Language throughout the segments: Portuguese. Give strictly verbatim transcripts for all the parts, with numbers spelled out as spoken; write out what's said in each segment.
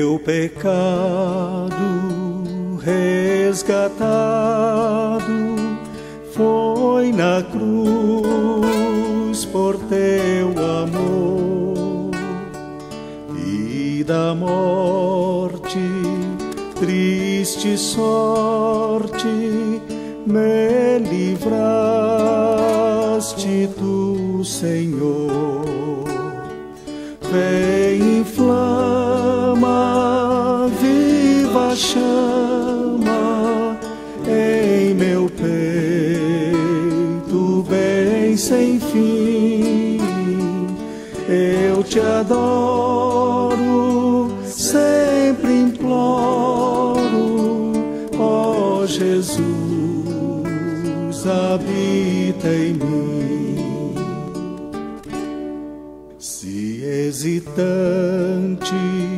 meu pecado resgatado foi na cruz por teu amor, e da morte, triste sorte, me livraste tu, Senhor. Vem, inflama, viva chama em meu peito, bem sem fim. Eu te adoro, sempre imploro, ó Jesus, habita em mim. Se hesitante,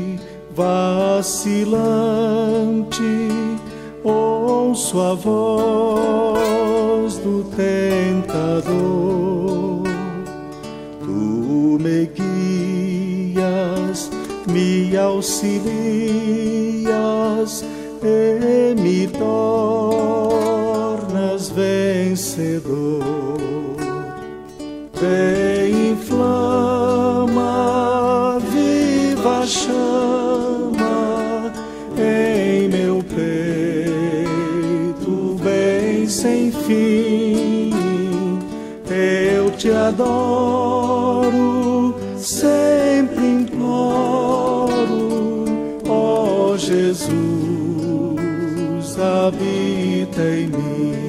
vacilante, ouço a voz do tentador, tu me guias, me auxilias e me tornas vencedor. Vem, inflama, viva chama em meu peito, bem sem fim. Eu te adoro, sempre imploro, ó Jesus, habita em mim.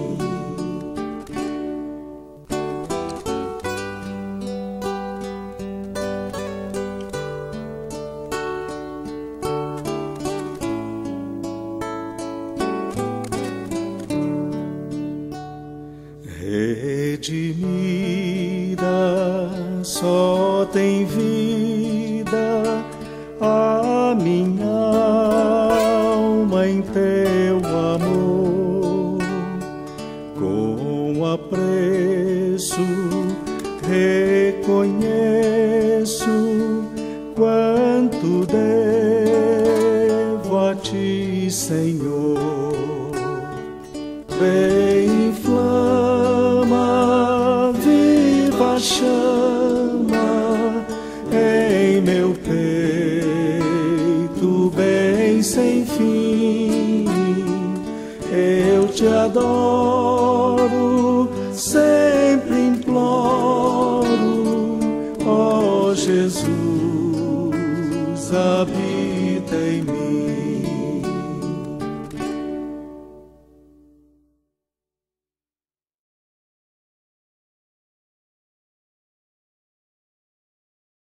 Redimida, só tem vida a minha alma em teu amor. Com apreço reconheço quanto devo a ti, Senhor. Vem, inflama, viva chama em meu peito, bem sem fim. Eu te adoro, sempre imploro, ó Jesus, habita em mim.